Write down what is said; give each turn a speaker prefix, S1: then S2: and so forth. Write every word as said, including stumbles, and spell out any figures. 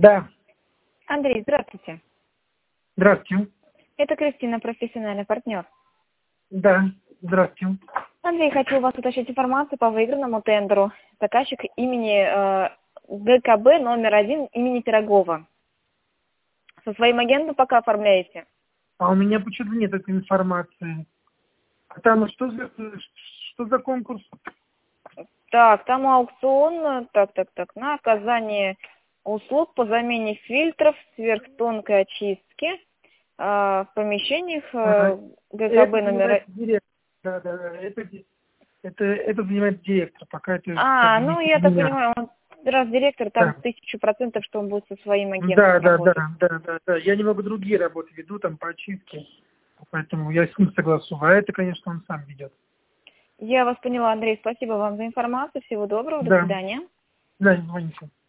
S1: Да.
S2: Андрей, здравствуйте.
S1: Здравствуйте.
S2: Это Кристина, профессиональный партнер.
S1: Да, здравствуйте.
S2: Андрей, хочу у вас уточнить информацию по выигранному тендеру. Заказчик имени э, ГКБ номер один имени Пирогова. Со своим агентом пока оформляете?
S1: А у меня почему-то нет этой информации. А там что за, что за конкурс?
S2: Так, там аукцион, так, так, так, на оказание услуг по замене фильтров сверхтонкой очистки э, в помещениях э,
S1: А,
S2: ГКБ
S1: это
S2: номер...
S1: директор. Да, да, да. Это, это, это занимает директор. Пока это
S2: А,
S1: как бы
S2: ну
S1: не
S2: я так
S1: меня.
S2: понимаю, он, раз директор, там
S1: Да.
S2: тысячу процентов, что он будет со своим
S1: Да,
S2: агентом
S1: да, да,
S2: работать.
S1: да, да, да. Я немного другие работы веду, там по очистке. Поэтому я с ним согласую. А это, конечно, он сам ведет.
S2: Я вас поняла, Андрей, спасибо вам за информацию, всего доброго, до
S1: Да.
S2: свидания.
S1: Да, не звоните.